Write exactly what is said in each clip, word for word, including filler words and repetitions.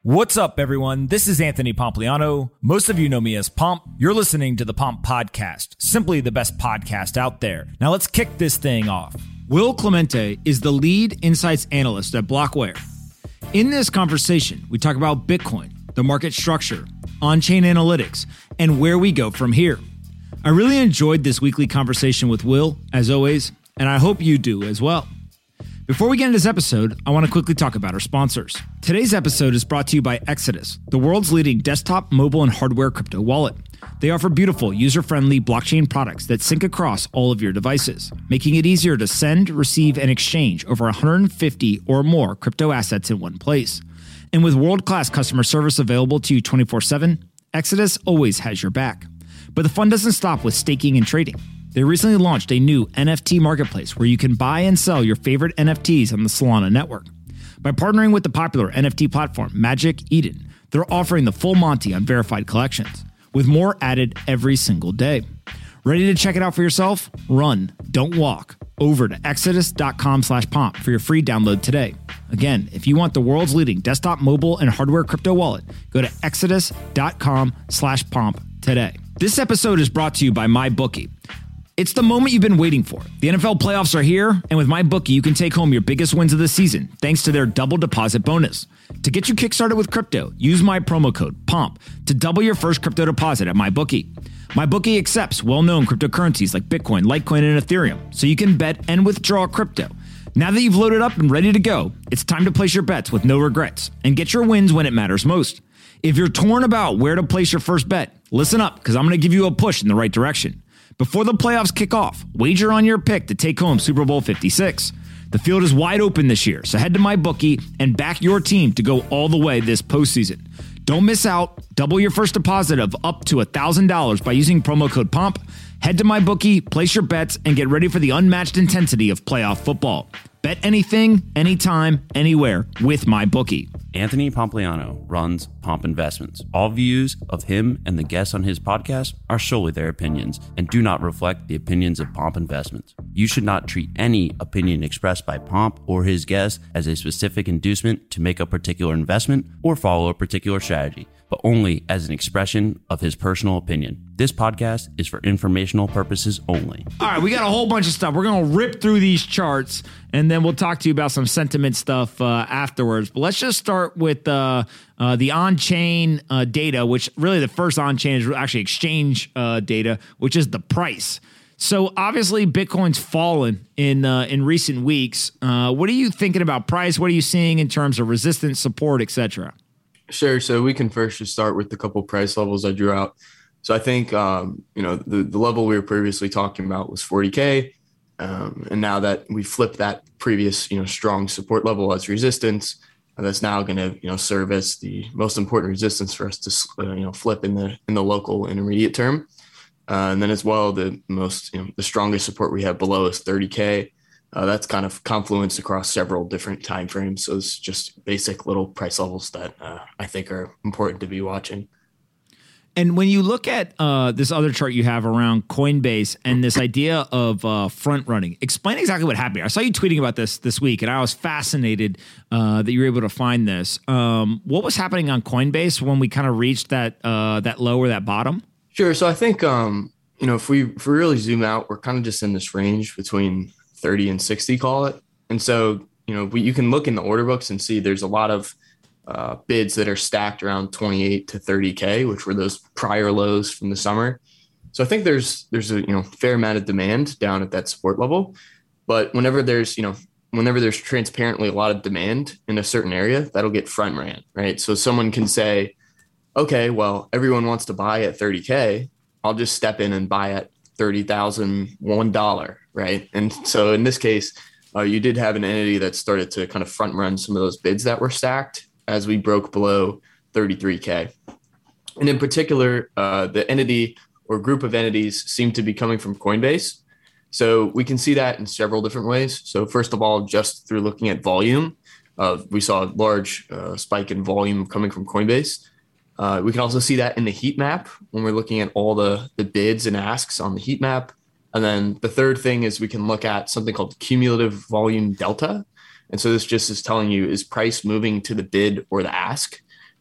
What's up, everyone? This is Anthony Pompliano. Most of you know me as Pomp. You're listening to the Pomp Podcast, simply the best podcast out there. Now let's kick this thing off. Will Clemente is the lead insights analyst at Blockware. In this conversation, we talk about Bitcoin, the market structure, on-chain analytics, and where we go from here. I really enjoyed this weekly conversation with Will, as always, and I hope you do as well. Before we get into this episode, I want to quickly talk about our sponsors. Today's episode is brought to you by Exodus, the world's leading desktop, mobile, and hardware crypto wallet. They offer beautiful, user-friendly blockchain products that sync across all of your devices, making it easier to send, receive, and exchange over one hundred fifty or more crypto assets in one place. And with world-class customer service available to you twenty-four seven, Exodus always has your back. But the fun doesn't stop with staking and trading. They recently launched a new N F T marketplace where you can buy and sell your favorite N F Ts on the Solana network. By partnering with the popular N F T platform Magic Eden, they're offering the full Monty on verified collections, with more added every single day. Ready to check it out for yourself? Run, don't walk. Over to exodus.com slash pomp for your free download today. Again, if you want the world's leading desktop, mobile, and hardware crypto wallet, go to exodus.com slash pomp today. This episode is brought to you by MyBookie. It's the moment you've been waiting for. The N F L playoffs are here, and with MyBookie, you can take home your biggest wins of the season thanks to their double deposit bonus. To get you kickstarted with crypto, use my promo code POMP to double your first crypto deposit at MyBookie. MyBookie accepts well-known cryptocurrencies like Bitcoin, Litecoin, and Ethereum, so you can bet and withdraw crypto. Now that you've loaded up and ready to go, it's time to place your bets with no regrets and get your wins when it matters most. If you're torn about where to place your first bet, listen up, because I'm going to give you a push in the right direction. Before the playoffs kick off, wager on your pick to take home Super Bowl fifty-six. The field is wide open this year, so head to MyBookie and back your team to go all the way this postseason. Don't miss out. Double your first deposit of up to one thousand dollars by using promo code POMP. Head to MyBookie, place your bets, and get ready for the unmatched intensity of playoff football. Bet anything, anytime, anywhere with MyBookie. Anthony Pompliano runs Pomp Investments. All views of him and the guests on his podcast are solely their opinions and do not reflect the opinions of Pomp Investments. You should not treat any opinion expressed by Pomp or his guests as a specific inducement to make a particular investment or follow a particular strategy, but only as an expression of his personal opinion. This podcast is for informational purposes only. All right, we got a whole bunch of stuff. We're going to rip through these charts, and then we'll talk to you about some sentiment stuff uh, afterwards. But let's just start with uh, uh, the on-chain uh, data, which really the first on-chain is actually exchange uh, data, which is the price. So obviously Bitcoin's fallen in uh, in recent weeks. Uh, what are you thinking about price? What are you seeing in terms of resistance, support, et cetera? Sure. So we can first just start with the couple price levels I drew out. So I think, um, you know, the, the level we were previously talking about was forty K. Um, and now that we flipped that previous, you know, strong support level as resistance, uh, that's now going to, you know, serve as the most important resistance for us to, uh, you know, flip in the in the local intermediate term. Uh, and then as well, the most, you know, the strongest support we have below is thirty K. Uh, that's kind of confluenced across several different timeframes. So it's just basic little price levels that uh, I think are important to be watching. And when you look at uh, this other chart you have around Coinbase and this idea of uh, front running, explain exactly what happened. I saw you tweeting about this this week, and I was fascinated uh, that you were able to find this. Um, what was happening on Coinbase when we kind of reached that uh, that low or that bottom? Sure. So I think, um, you know, if we, if we really zoom out, we're kind of just in this range between thirty and sixty, call it. And so, you know, we, you can look in the order books and see there's a lot of uh, bids that are stacked around twenty-eight to thirty K, which were those prior lows from the summer. So I think there's, there's a, you know, fair amount of demand down at that support level. But whenever there's, you know, whenever there's transparently a lot of demand in a certain area, that'll get front ran, right? So someone can say, okay, well, everyone wants to buy at thirty K. I'll just step in and buy at thirty thousand one dollar, right? And so in this case, uh, you did have an entity that started to kind of front run some of those bids that were stacked as we broke below thirty-three K. And in particular, uh, the entity or group of entities seem to be coming from Coinbase. So we can see that in several different ways. So first of all, just through looking at volume, uh, we saw a large uh, spike in volume coming from Coinbase. Uh, we can also see that in the heat map when we're looking at all the, the bids and asks on the heat map. And then the third thing is we can look at something called cumulative volume delta. And so this just is telling you, is price moving to the bid or the ask?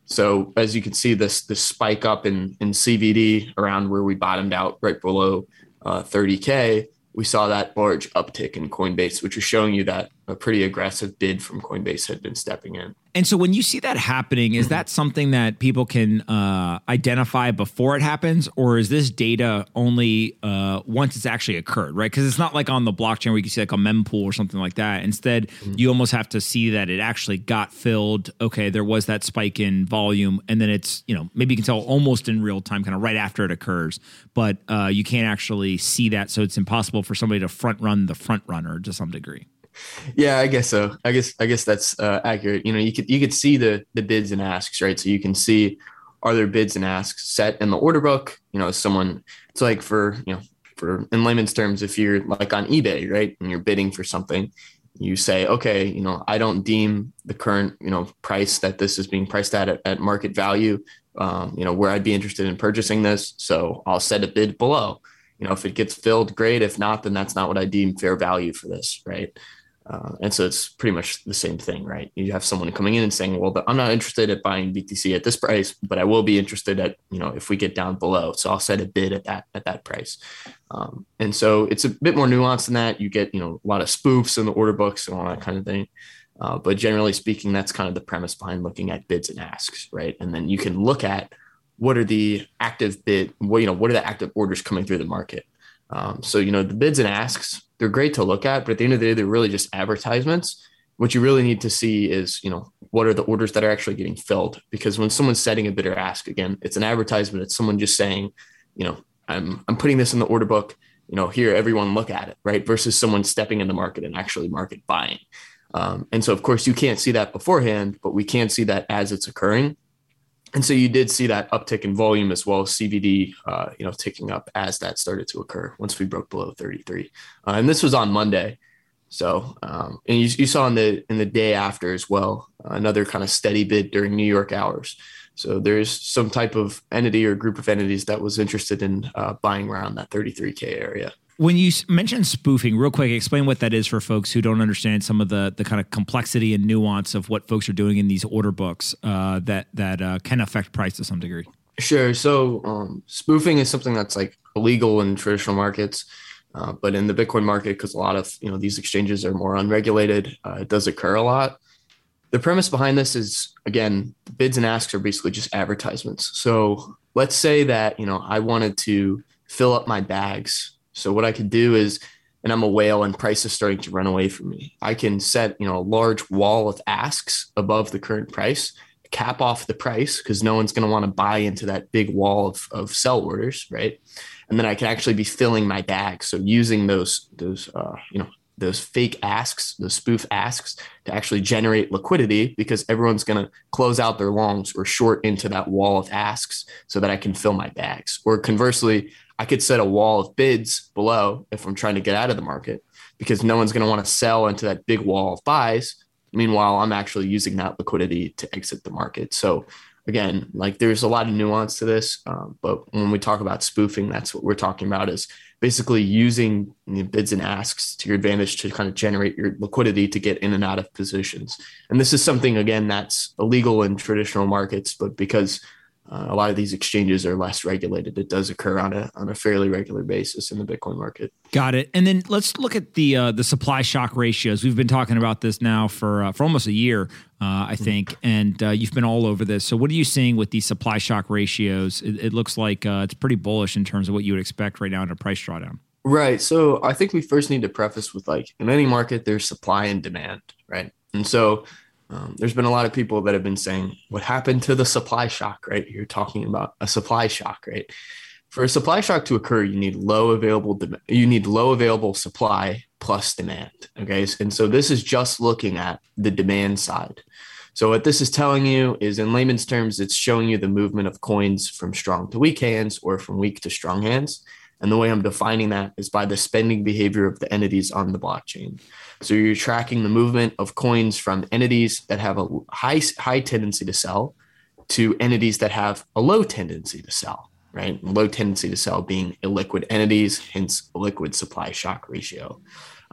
So as you can see, this this spike up in in C V D around where we bottomed out right below uh, thirty K, we saw that large uptick in Coinbase, which is showing you that a pretty aggressive bid from Coinbase had been stepping in. And so when you see that happening, is that something that people can uh, identify before it happens, or is this data only uh, once it's actually occurred, right? Because it's not like on the blockchain where you can see like a mempool or something like that. Instead, mm-hmm. you almost have to see that it actually got filled. Okay, there was that spike in volume, and then it's, you know, maybe you can tell almost in real time, kind of right after it occurs, but uh, you can't actually see that. So it's impossible for somebody to front run the front runner to some degree. Yeah, I guess so. I guess I guess that's uh, accurate. You know, you could you could see the the bids and asks, right? So you can see, are there bids and asks set in the order book? You know, someone, it's like for, you know, for in layman's terms, if you're like on eBay, right, and you're bidding for something, you say, okay, you know, I don't deem the current, you know, price that this is being priced at at, at market value, um, you know, where I'd be interested in purchasing this. So I'll set a bid below. You know, if it gets filled, great. If not, then that's not what I deem fair value for this, right? Uh, and so it's pretty much the same thing, right? You have someone coming in and saying, well, I'm not interested at buying B T C at this price, but I will be interested at, you know, if we get down below. So I'll set a bid at that, at that price. Um, and so it's a bit more nuanced than that. You get, you know, a lot of spoofs in the order books and all that kind of thing. Uh, but generally speaking, that's kind of the premise behind looking at bids and asks, right? And then you can look at what are the active bid, well, you know, what are the active orders coming through the market? Um, so, you know, the bids and asks, they're great to look at, but at the end of the day, they're really just advertisements. What you really need to see is, you know, what are the orders that are actually getting filled? Because when someone's setting a bid or ask, again, it's an advertisement. It's someone just saying, you know, I'm, I'm putting this in the order book, you know, here, everyone look at it, right? Versus someone stepping in the market and actually market buying. Um, and so, of course, you can't see that beforehand, but we can see that as it's occurring. And so you did see that uptick in volume as well as C V D, uh, you know, ticking up as that started to occur once we broke below thirty-three. Uh, and this was on Monday. So, um, and you, you saw in the in the day after as well, uh, another kind of steady bid during New York hours. So there's some type of entity or group of entities that was interested in uh, buying around that thirty-three K area. When you mentioned spoofing, real quick, explain what that is for folks who don't understand some of the the kind of complexity and nuance of what folks are doing in these order books uh, that that uh, can affect price to some degree. Sure. So um, spoofing is something that's like illegal in traditional markets, uh, but in the Bitcoin market, because a lot of, you know, these exchanges are more unregulated, uh, it does occur a lot. The premise behind this is, again, bids and asks are basically just advertisements. So let's say that, you know, I wanted to fill up my bags. So what I could do is, and I'm a whale and price is starting to run away from me, I can set, you know, a large wall of asks above the current price, cap off the price because no one's going to want to buy into that big wall of, of sell orders, right? And then I can actually be filling my bag. So using those, those, uh, you know, those fake asks, those spoof asks to actually generate liquidity because everyone's going to close out their longs or short into that wall of asks so that I can fill my bags. Or conversely, I could set a wall of bids below if I'm trying to get out of the market because no one's going to want to sell into that big wall of buys. Meanwhile, I'm actually using that liquidity to exit the market. So again, like there's a lot of nuance to this, um, but when we talk about spoofing, that's what we're talking about is basically using the bids and asks to your advantage to kind of generate your liquidity to get in and out of positions. And this is something, again, that's illegal in traditional markets, but because Uh, a lot of these exchanges are less regulated, it does occur on a on a fairly regular basis in the Bitcoin market. Got it. And then let's look at the uh, the supply shock ratios. We've been talking about this now for uh, for almost a year, uh, I think, mm-hmm. and uh, you've been all over this. So what are you seeing with these supply shock ratios? It, it looks like uh, it's pretty bullish in terms of what you would expect right now in a price drawdown. Right. So I think we first need to preface with, like, in any market, there's supply and demand, right? And so Um, there's been a lot of people that have been saying, what happened to the supply shock, right? You're talking about a supply shock, right? For a supply shock to occur, you need low available, de- you need low available supply plus demand. Okay. And so this is just looking at the demand side. So what this is telling you is, in layman's terms, it's showing you the movement of coins from strong to weak hands or from weak to strong hands. And the way I'm defining that is by the spending behavior of the entities on the blockchain. So you're tracking the movement of coins from entities that have a high, high tendency to sell to entities that have a low tendency to sell, right? Low tendency to sell being illiquid entities, hence a liquid supply shock ratio.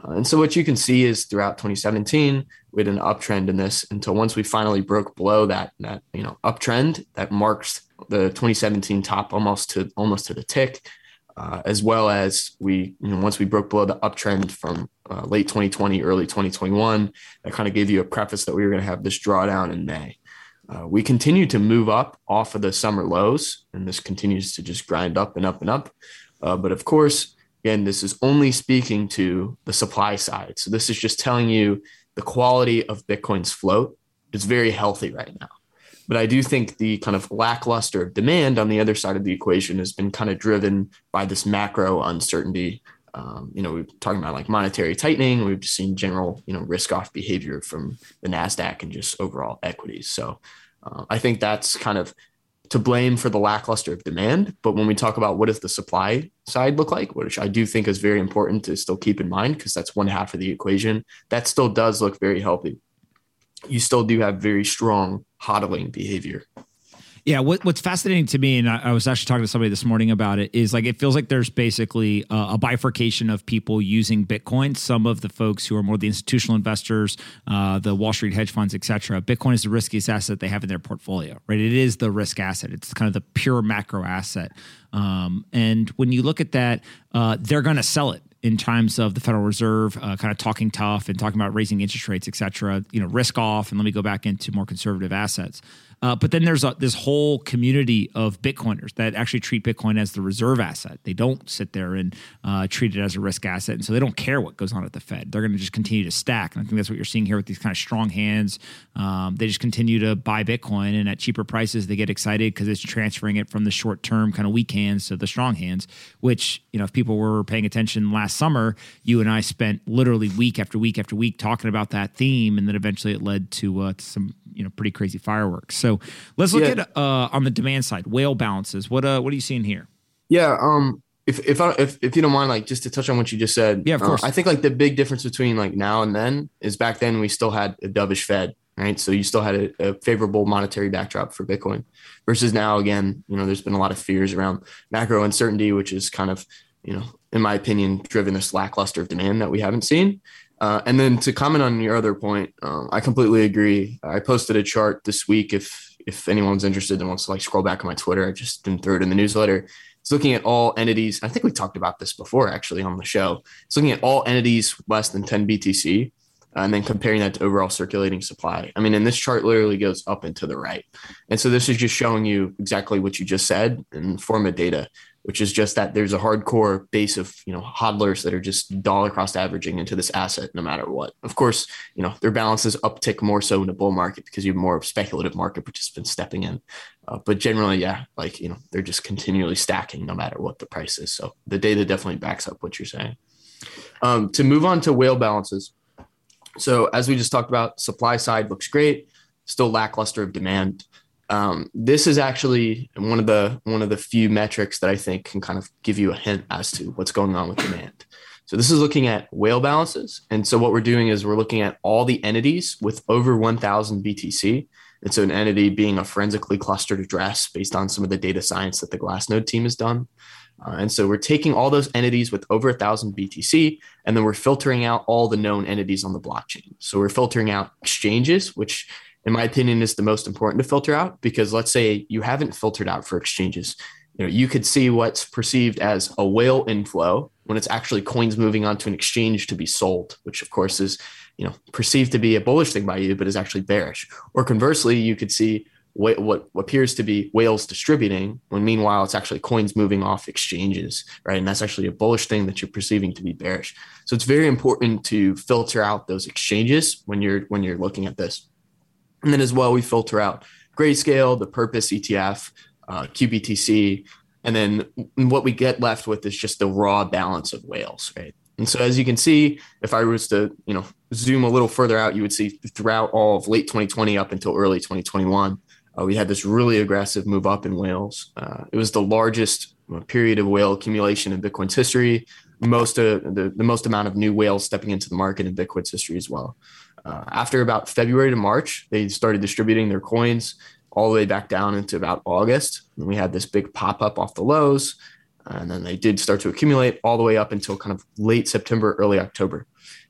Uh, and so what you can see is throughout twenty seventeen, we had an uptrend in this until once we finally broke below that, that you know, uptrend that marks the twenty seventeen top almost to almost to the tick, uh, as well as we, you know, once we broke below the uptrend from uh, late twenty twenty, early twenty twenty-one, that kind of gave you a preface that we were going to have this drawdown in May. Uh, we continue to move up off of the summer lows, and this continues to just grind up and up and up. Uh, but of course, again, this is only speaking to the supply side. So this is just telling you the quality of Bitcoin's float is very healthy right now. But I do think the kind of lackluster of demand on the other side of the equation has been kind of driven by this macro uncertainty. Um, you know, we're talking about like monetary tightening. We've just seen general, you know, risk off behavior from the NASDAQ and just overall equities. So uh, I think that's kind of to blame for the lackluster of demand. But when we talk about what does the supply side look like, which I do think is very important to still keep in mind, because that's one half of the equation, that still does look very healthy. You still do have very strong hodling behavior. Yeah, what, what's fascinating to me, and I, I was actually talking to somebody this morning about it, is like it feels like there's basically a, a bifurcation of people using Bitcoin. Some of the folks who are more the institutional investors, uh, the Wall Street hedge funds, et cetera. Bitcoin is the riskiest asset they have in their portfolio, right? It is the risk asset. It's kind of the pure macro asset. Um, and when you look at that, uh, they're going to sell it in times of the Federal Reserve uh, kind of talking tough and talking about raising interest rates, et cetera, you know, risk off, and let me go back into more conservative assets. Uh, but then there's a, this whole community of Bitcoiners that actually treat Bitcoin as the reserve asset. They don't sit there and uh, treat it as a risk asset. And so they don't care what goes on at the Fed. They're going to just continue to stack. And I think that's what you're seeing here with these kind of strong hands. Um, they just continue to buy Bitcoin, and at cheaper prices, they get excited because it's transferring it from the short-term kind of weak hands to the strong hands, which, you know, if people were paying attention last summer, you and I spent literally week after week after week talking about that theme. And then eventually it led to, uh, to some, you know, pretty crazy fireworks. So let's look yeah. at uh, on the demand side, whale balances. What uh, what are you seeing here? Yeah, um, if if I, if if you don't mind, like just to touch on what you just said. Yeah, of course. Uh, I think like the big difference between like now and then is back then we still had a dovish Fed, right? So you still had a, a favorable monetary backdrop for Bitcoin, versus now again, you know, there's been a lot of fears around macro uncertainty, which is kind of, you know, in my opinion, driven this lackluster of demand that we haven't seen. Uh, and then to comment on your other point, um, I completely agree. I posted a chart this week. If if anyone's interested and wants to like scroll back on my Twitter, I just didn't throw it in the newsletter. It's looking at all entities. I think we talked about this before actually on the show. It's looking at all entities less than ten B T C, uh, and then comparing that to overall circulating supply. I mean, and this chart literally goes up and to the right. And so this is just showing you exactly what you just said in form of data, which is just that there's a hardcore base of, you know, hodlers that are just dollar cost averaging into this asset no matter what. Of course, you know, their balances uptick more so in a bull market because you have more speculative market participants stepping in. Uh, but generally, yeah, like, you know, they're just continually stacking no matter what the price is. So the data definitely backs up what you're saying. Um, to move on to whale balances. So as we just talked about, supply side looks great, still lackluster of demand. Um, this is actually one of the one of the few metrics that I think can kind of give you a hint as to what's going on with demand. So this is looking at whale balances. And so what we're doing is we're looking at all the entities with over one thousand B T C. And so an entity being a forensically clustered address based on some of the data science that the Glassnode team has done. Uh, and so we're taking all those entities with over one thousand B T C, and then we're filtering out all the known entities on the blockchain. So we're filtering out exchanges, which in my opinion is the most important to filter out, because let's say you haven't filtered out for exchanges. You know, you could see what's perceived as a whale inflow when it's actually coins moving onto an exchange to be sold, which of course is, you know, perceived to be a bullish thing by you, but is actually bearish. Or conversely, you could see what, what appears to be whales distributing when meanwhile it's actually coins moving off exchanges, right? And that's actually a bullish thing that you're perceiving to be bearish. So it's very important to filter out those exchanges when you're when you're looking at this. And then as well, we filter out Grayscale, the Purpose E T F, uh, Q B T C, and then what we get left with is just the raw balance of whales, right? And so as you can see, if I was to, you know, zoom a little further out, you would see throughout all of late twenty twenty up until early twenty twenty-one, uh, we had this really aggressive move up in whales. Uh, it was the largest period of whale accumulation in Bitcoin's history, most of the, the most amount of new whales stepping into the market in Bitcoin's history as well. Uh, after about February to March, they started distributing their coins all the way back down into about August. And we had this big pop up off the lows. And then they did start to accumulate all the way up until kind of late September, early October.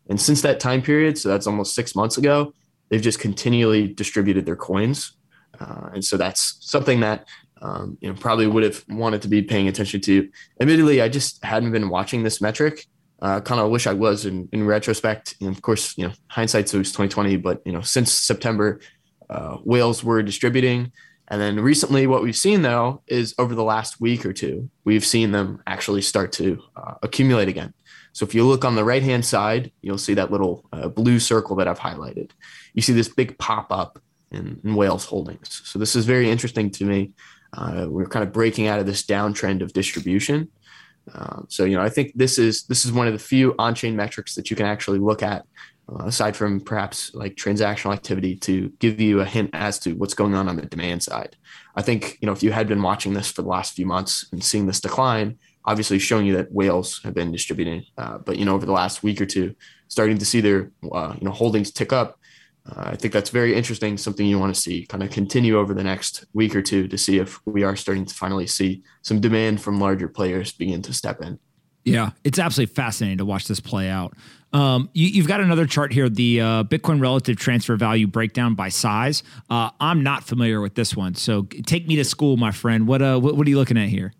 And since that time period, so that's almost six months ago, they've just continually distributed their coins. Uh, and so that's something that um, you know probably would have wanted to be paying attention to. Admittedly, I just hadn't been watching this metric. Uh, kind of wish I was in, in retrospect. And of course, you know, hindsight's always twenty twenty, but you know, since September, uh, whales were distributing. And then recently what we've seen though, is over the last week or two, we've seen them actually start to uh, accumulate again. So if you look on the right-hand side, you'll see that little uh, blue circle that I've highlighted. You see this big pop up in, in whales holdings. So this is very interesting to me. Uh, we're kind of breaking out of this downtrend of distribution. Um, so, you know, I think this is this is one of the few on-chain metrics that you can actually look at, uh, aside from perhaps like transactional activity, to give you a hint as to what's going on on the demand side. I think, you know, if you had been watching this for the last few months and seeing this decline, obviously showing you that whales have been distributing, uh, but, you know, over the last week or two, starting to see their, uh, you know, holdings tick up. Uh, I think that's very interesting, something you want to see kind of continue over the next week or two to see if we are starting to finally see some demand from larger players begin to step in. Yeah, it's absolutely fascinating to watch this play out. Um, you, you've got another chart here, the uh, Bitcoin relative transfer value breakdown by size. Uh, I'm not familiar with this one, so take me to school, my friend. What, uh, what, what are you looking at here?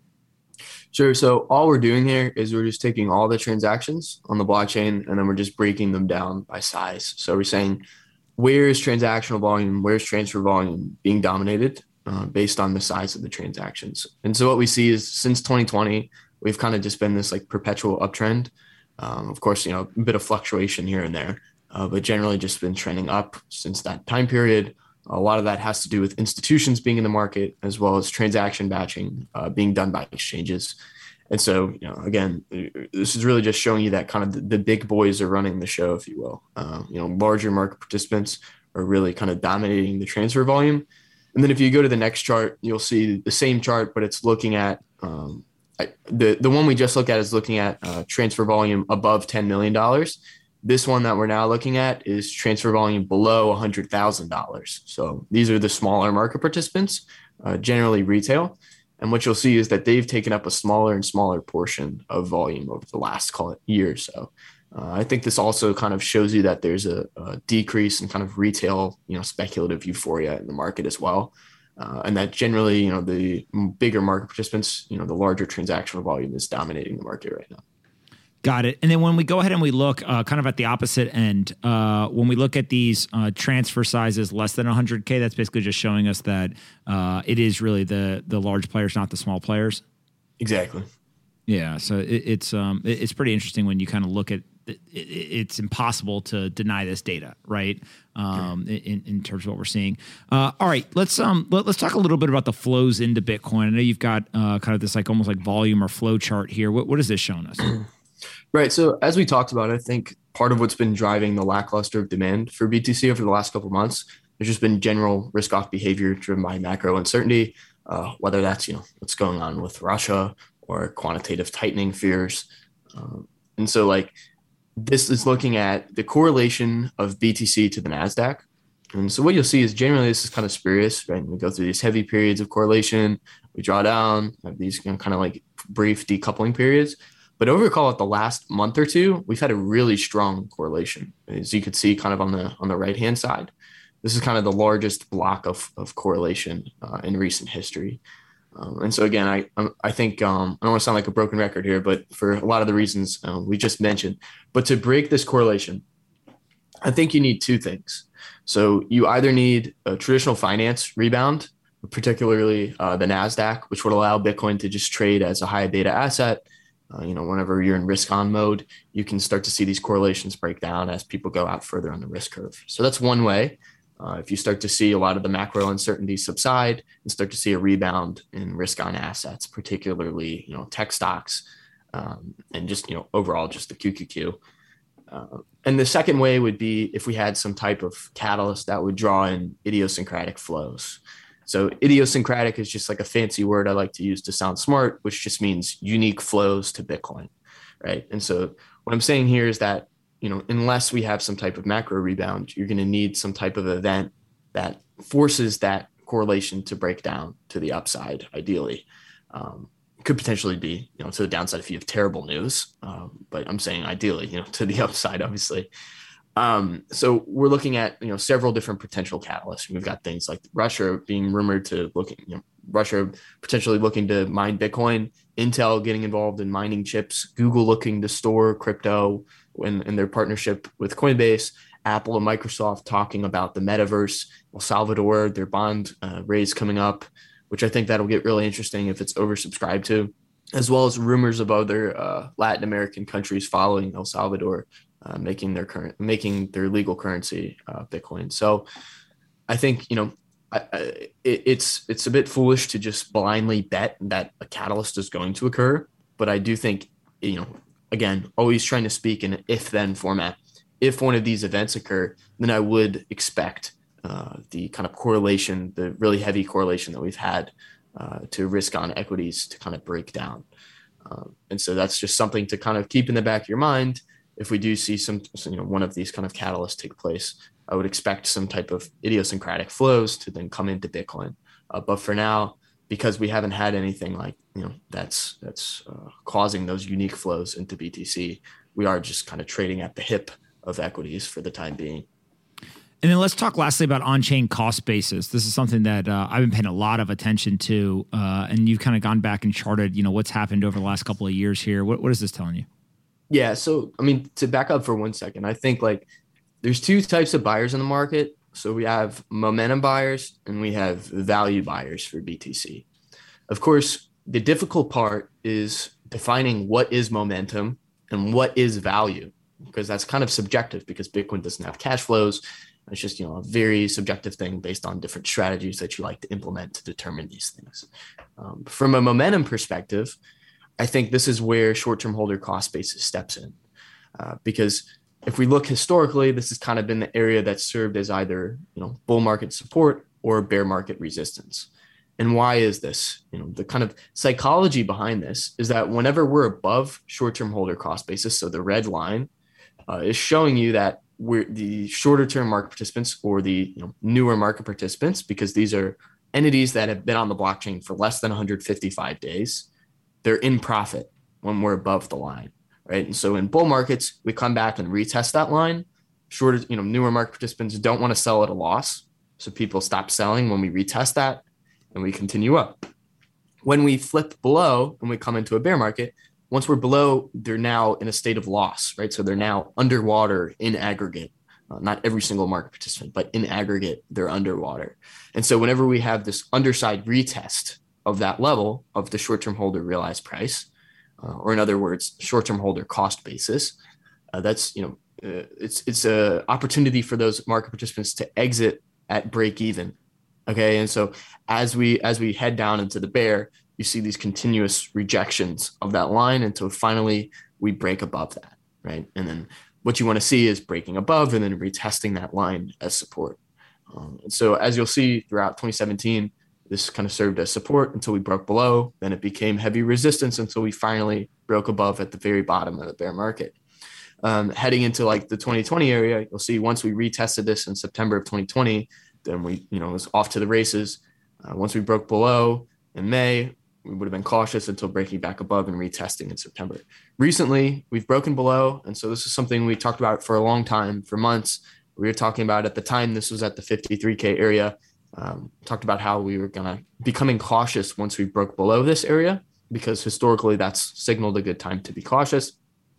Sure. So all we're doing here is we're just taking all the transactions on the blockchain, and then we're just breaking them down by size. So we're saying, where is transactional volume, where's transfer volume being dominated uh, based on the size of the transactions. And so what we see is since twenty twenty, we've kind of just been this like perpetual uptrend. Um, of course, you know, a bit of fluctuation here and there, uh, but generally just been trending up since that time period. A lot of that has to do with institutions being in the market, as well as transaction batching uh, being done by exchanges. And so, you know, again, this is really just showing you that kind of the, the big boys are running the show, if you will. Uh, you know, larger market participants are really kind of dominating the transfer volume. And then if you go to the next chart, you'll see the same chart, but it's looking at um, the, the one we just looked at is looking at uh, transfer volume above ten million dollars. This one that we're now looking at is transfer volume below one hundred thousand dollars. So these are the smaller market participants, uh, generally retail. And what you'll see is that they've taken up a smaller and smaller portion of volume over the last, call it, year or so. Uh, I think this also kind of shows you that there's a, a decrease in kind of retail, you know, speculative euphoria in the market as well. Uh, and that generally, you know, the bigger market participants, you know, the larger transactional volume is dominating the market right now. Got it. And then when we go ahead and we look uh, kind of at the opposite end, uh, when we look at these uh, transfer sizes less than one hundred K, that's basically just showing us that uh, it is really the the large players, not the small players. Exactly. Yeah. So it, it's um, it, it's pretty interesting when you kind of look at it, it, it's impossible to deny this data, right? Um, sure. in, in terms of what we're seeing. Uh, all right, let's um let, let's talk a little bit about the flows into Bitcoin. I know you've got uh, kind of this like almost like volume or flow chart here. What what is this showing us? Right. So as we talked about, I think part of what's been driving the lackluster of demand for B T C over the last couple of months, there's just been general risk-off behavior driven by macro uncertainty, uh, whether that's, you know, what's going on with Russia or quantitative tightening fears. Um, and so like this is looking at the correlation of B T C to the NASDAQ. And so what you'll see is generally this is kind of spurious, right? We go through these heavy periods of correlation, we draw down, have these, you know, kind of like brief decoupling periods. But over, call it the last month or two, we've had a really strong correlation, as you could see kind of on the on the right-hand side. This is kind of the largest block of, of correlation uh, in recent history. Um, and so again, I I think, um, I don't want to sound like a broken record here, but for a lot of the reasons uh, we just mentioned, but to break this correlation, I think you need two things. So you either need a traditional finance rebound, particularly uh, the NASDAQ, which would allow Bitcoin to just trade as a high beta asset. Uh, you know, whenever you're in risk on mode, you can start to see these correlations break down as people go out further on the risk curve. So that's one way. Uh, if you start to see a lot of the macro uncertainty subside and start to see a rebound in risk on assets, particularly, you know, tech stocks um, and just, you know, overall just the Q Q Q. Uh, and the second way would be if we had some type of catalyst that would draw in idiosyncratic flows. So idiosyncratic is just like a fancy word I like to use to sound smart, which just means unique flows to Bitcoin, right? And so what I'm saying here is that, you know, unless we have some type of macro rebound, you're going to need some type of event that forces that correlation to break down to the upside, ideally. Um, could potentially be, you know, to the downside if you have terrible news. Um, but I'm saying ideally, you know, to the upside, obviously. Um, so we're looking at, you know, several different potential catalysts. We've got things like Russia being rumored to looking, you know, Russia potentially looking to mine Bitcoin, Intel getting involved in mining chips, Google looking to store crypto in, in their partnership with Coinbase, Apple and Microsoft talking about the metaverse, El Salvador, their bond uh, raise coming up, which I think that'll get really interesting if it's oversubscribed to, as well as rumors of other uh, Latin American countries following El Salvador, uh, making their current, making their legal currency uh, Bitcoin. So I think, you know, I, I, it, it's it's a bit foolish to just blindly bet that a catalyst is going to occur, but I do think, you know, again, always trying to speak in an if-then format. If one of these events occur, then I would expect uh, the kind of correlation, the really heavy correlation that we've had uh, to risk on equities to kind of break down. Um, and so that's just something to kind of keep in the back of your mind. If we do see some, you know, one of these kind of catalysts take place, I would expect some type of idiosyncratic flows to then come into Bitcoin. Uh, but for now, because we haven't had anything like, you know, that's that's uh, causing those unique flows into B T C, we are just kind of trading at the hip of equities for the time being. And then let's talk lastly about on-chain cost basis. This is something that uh, I've been paying a lot of attention to, uh, and you've kind of gone back and charted, you know, what's happened over the last couple of years here. What, what is this telling you? Yeah, so I mean, to back up for one second, I think like there's two types of buyers in the market. So we have momentum buyers and we have value buyers for B T C. Of course, the difficult part is defining what is momentum and what is value, because that's kind of subjective because Bitcoin doesn't have cash flows. It's just, you know, a very subjective thing based on different strategies that you like to implement to determine these things. Um, from a momentum perspective, I think this is where short-term holder cost basis steps in, uh, because if we look historically, this has kind of been the area that served as either, you know, bull market support or bear market resistance. And why is this? You know, the kind of psychology behind this is that whenever we're above short-term holder cost basis, so the red line uh, is showing you that we're the shorter term market participants or the, you know, newer market participants, because these are entities that have been on the blockchain for less than one hundred fifty-five days. They're in profit when we're above the line, right? And so in bull markets, we come back and retest that line. Shorter, you know, newer market participants don't want to sell at a loss. So people stop selling when we retest that and we continue up. When we flip below and we come into a bear market, once we're below, they're now in a state of loss, right? So they're now underwater in aggregate. Uh, not every single market participant, but in aggregate, they're underwater. And so whenever we have this underside retest of that level of the short-term holder realized price, uh, or in other words, short-term holder cost basis, uh, that's, you know, uh, it's it's a opportunity for those market participants to exit at break even. Okay, and so as we as we head down into the bear, you see these continuous rejections of that line until finally we break above that, right? And then what you want to see is breaking above and then retesting that line as support. Um, and so as you'll see throughout twenty seventeen, this kind of served as support until we broke below. Then it became heavy resistance until we finally broke above at the very bottom of the bear market. Um, heading into like the twenty twenty area, you'll see once we retested this in September of twenty twenty, then we, you know, it was off to the races. Uh, once we broke below in May, we would have been cautious until breaking back above and retesting in September. Recently, we've broken below. And so this is something we talked about for a long time, for months. We were talking about at the time, this was at the fifty-three K area. Um, talked about how we were going to becoming cautious once we broke below this area, because historically that's signaled a good time to be cautious.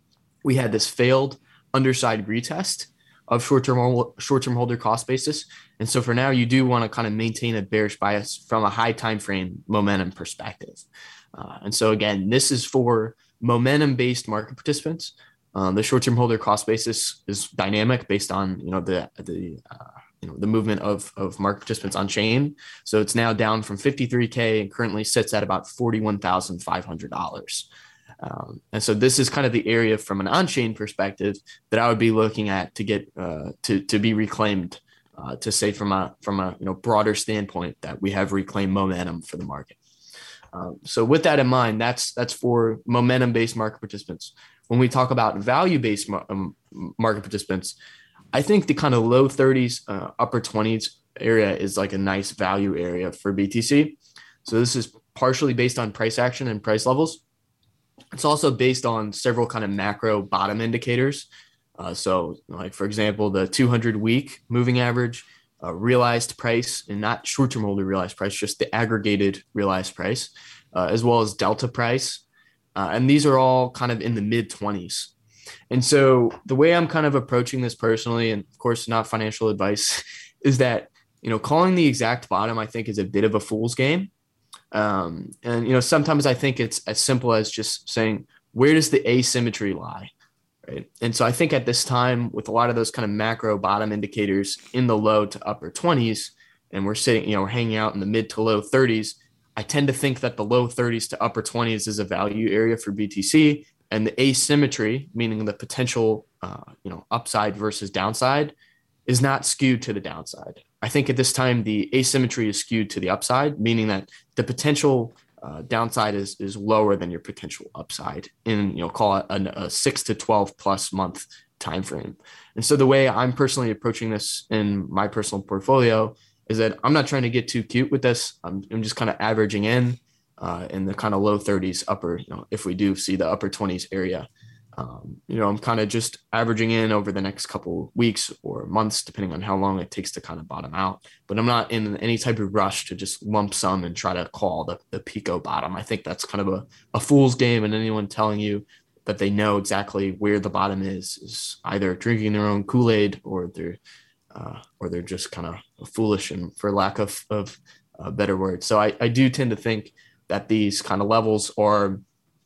We had this failed underside retest of short-term short-term holder cost basis. And so for now, you do want to kind of maintain a bearish bias from a high time frame momentum perspective. Uh, and so again, this is for momentum-based market participants. Um, the short-term holder cost basis is dynamic based on, you know, the the uh, you know the movement of of market participants on chain. So it's now down from fifty-three K and currently sits at about forty-one thousand five hundred dollars. Um, and so this is kind of the area from an on-chain perspective that I would be looking at to get uh, to to be reclaimed, uh, to say from a from a you know broader standpoint that we have reclaimed momentum for the market. Um, so with that in mind, that's that's for momentum-based market participants. When we talk about value-based mar- um, market participants, I think the kind of low thirties, uh, upper twenties area is like a nice value area for B T C. So this is partially based on price action and price levels. It's also based on several kind of macro bottom indicators. Uh, so like, for example, the two hundred week moving average, uh, realized price, and not short-term holder realized price, just the aggregated realized price, uh, as well as delta price. Uh, and these are all kind of in the mid twenties. And so the way I'm kind of approaching this personally, and of course, not financial advice, is that, you know, calling the exact bottom, I think, is a bit of a fool's game. Um, and, you know, sometimes I think it's as simple as just saying, where does the asymmetry lie? Right. And so I think at this time, with a lot of those kind of macro bottom indicators in the low to upper twenties, and we're sitting, you know, we're hanging out in the mid to low thirties, I tend to think that the low thirties to upper twenties is a value area for B T C, and the asymmetry, meaning the potential, uh, you know, upside versus downside, is not skewed to the downside. I think at this time, the asymmetry is skewed to the upside, meaning that the potential uh, downside is is lower than your potential upside in, you know, call it a, a six to twelve plus month time frame. And so the way I'm personally approaching this in my personal portfolio is that I'm not trying to get too cute with this. I'm, I'm just kind of averaging in uh, in the kind of low thirties, upper, you know, if we do see the upper twenties area. Um, you know, I'm kind of just averaging in over the next couple weeks or months, depending on how long it takes to kind of bottom out. But I'm not in any type of rush to just lump sum and try to call the, the Pico bottom. I think that's kind of a, a fool's game, and anyone telling you that they know exactly where the bottom is is either drinking their own Kool-Aid or they're uh, or they're just kind of foolish, and for lack of, of a better word. So I, I do tend to think that these kind of levels are,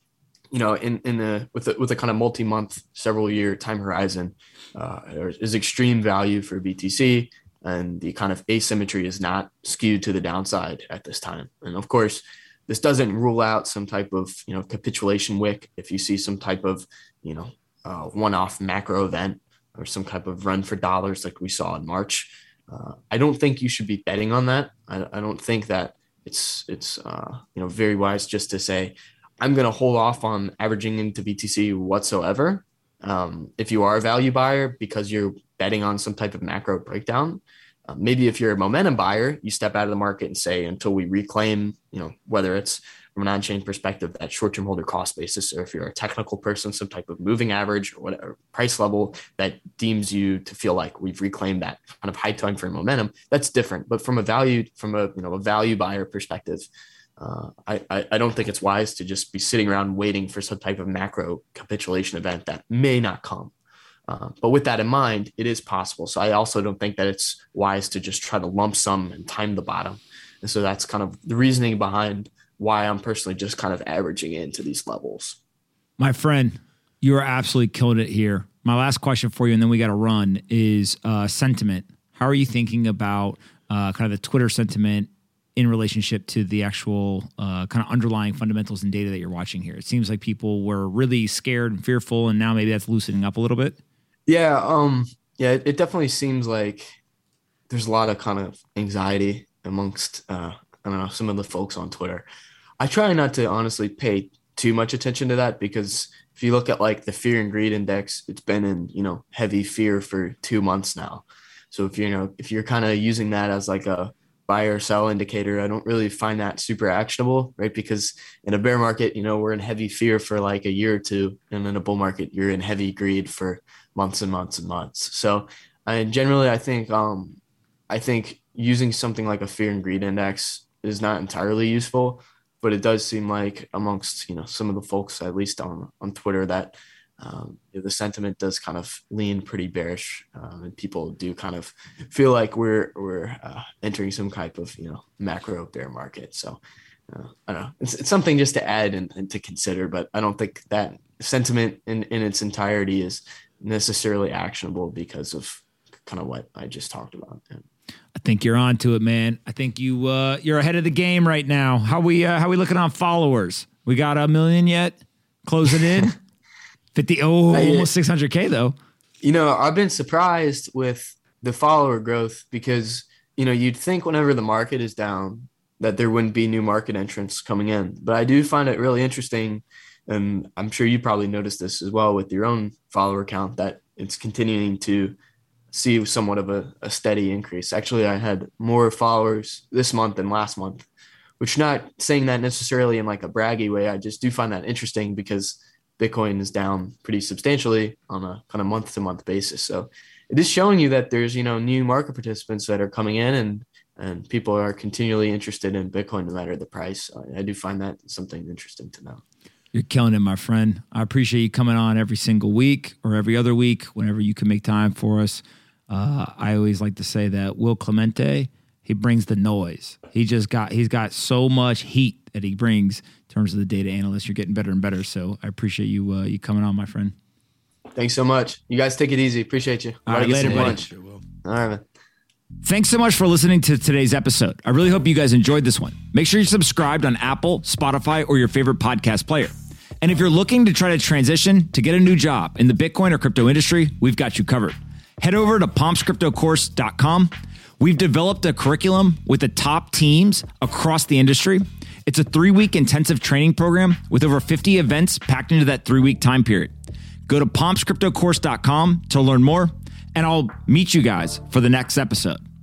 you know, in, in the, with a, with a kind of multi-month, several year time horizon, uh, is extreme value for B T C, and the kind of asymmetry is not skewed to the downside at this time. And of course, this doesn't rule out some type of, you know, capitulation wick. If you see some type of, you know, uh, one-off macro event or some type of run for dollars like we saw in March, uh, I don't think you should be betting on that. I, I don't think that it's, it's uh, you know, very wise just to say, I'm going to hold off on averaging into B T C whatsoever. Um, if you are a value buyer because you're betting on some type of macro breakdown, uh, maybe if you're a momentum buyer, you step out of the market and say, until we reclaim, you know, whether it's from an on-chain perspective, that short-term holder cost basis, or if you're a technical person, some type of moving average or whatever price level that deems you to feel like we've reclaimed that kind of high time frame momentum, that's different. But from a value, from a, you know, a value buyer perspective, Uh, I, I don't think it's wise to just be sitting around waiting for some type of macro capitulation event that may not come. Uh, but with that in mind, it is possible. So I also don't think that it's wise to just try to lump sum and time the bottom. And so that's kind of the reasoning behind why I'm personally just kind of averaging into these levels. My friend, you are absolutely killing it here. My last question for you, and then we got to run, is uh, sentiment. How are you thinking about uh, kind of the Twitter sentiment in relationship to the actual uh, kind of underlying fundamentals and data that you're watching here? It seems like people were really scared and fearful, and now maybe that's loosening up a little bit. Yeah. Um, yeah, it, it definitely seems like there's a lot of kind of anxiety amongst, uh, I don't know, some of the folks on Twitter. I try not to honestly pay too much attention to that, because if you look at like the fear and greed index, it's been in, you know, heavy fear for two months now. So if you know, if you're kind of using that as like a buy or sell indicator, I don't really find that super actionable, right? Because in a bear market, you know, we're in heavy fear for like a year or two. And in a bull market, you're in heavy greed for months and months and months. So I generally, I think, um, I think using something like a fear and greed index is not entirely useful, but it does seem like amongst, you know, some of the folks, at least on, on Twitter, that Um, the sentiment does kind of lean pretty bearish, um, and people do kind of feel like we're we're uh, entering some type of, you know, macro bear market. So uh, I don't know. It's, it's something just to add and, and to consider, but I don't think that sentiment in, in its entirety is necessarily actionable because of kind of what I just talked about. Yeah. I think you're on to it, man. I think you uh, you're ahead of the game right now. How we uh, how we looking on followers? We got a million yet? Closing in. fifty, oh, almost six hundred K though. You know, I've been surprised with the follower growth because, you know, you'd think whenever the market is down that there wouldn't be new market entrants coming in. But I do find it really interesting, and I'm sure you probably noticed this as well with your own follower count, that it's continuing to see somewhat of a, a steady increase. Actually, I had more followers this month than last month, which not saying that necessarily in like a braggy way. I just do find that interesting because Bitcoin is down pretty substantially on a kind of month to month basis. So it is showing you that there's, you know, new market participants that are coming in, and, and people are continually interested in Bitcoin no matter the price. I, I do find that something interesting to know. You're killing it, my friend. I appreciate you coming on every single week or every other week, whenever you can make time for us. Uh, I always like to say that Will Clemente, he brings the noise. He just got, he's got so much heat that he brings in terms of the data analyst. You're getting better and better. So I appreciate you, uh, you coming on, my friend. Thanks so much. You guys take it easy. Appreciate you. All right, later, buddy. Sure will. All right, man. Thanks so much for listening to today's episode. I really hope you guys enjoyed this one. Make sure you're subscribed on Apple, Spotify, or your favorite podcast player. And if you're looking to try to transition to get a new job in the Bitcoin or crypto industry, we've got you covered. Head over to pomps crypto course dot com. We've developed a curriculum with the top teams across the industry. It's a three-week intensive training program with over fifty events packed into that three-week time period. Go to pomps crypto course dot com to learn more, and I'll meet you guys for the next episode.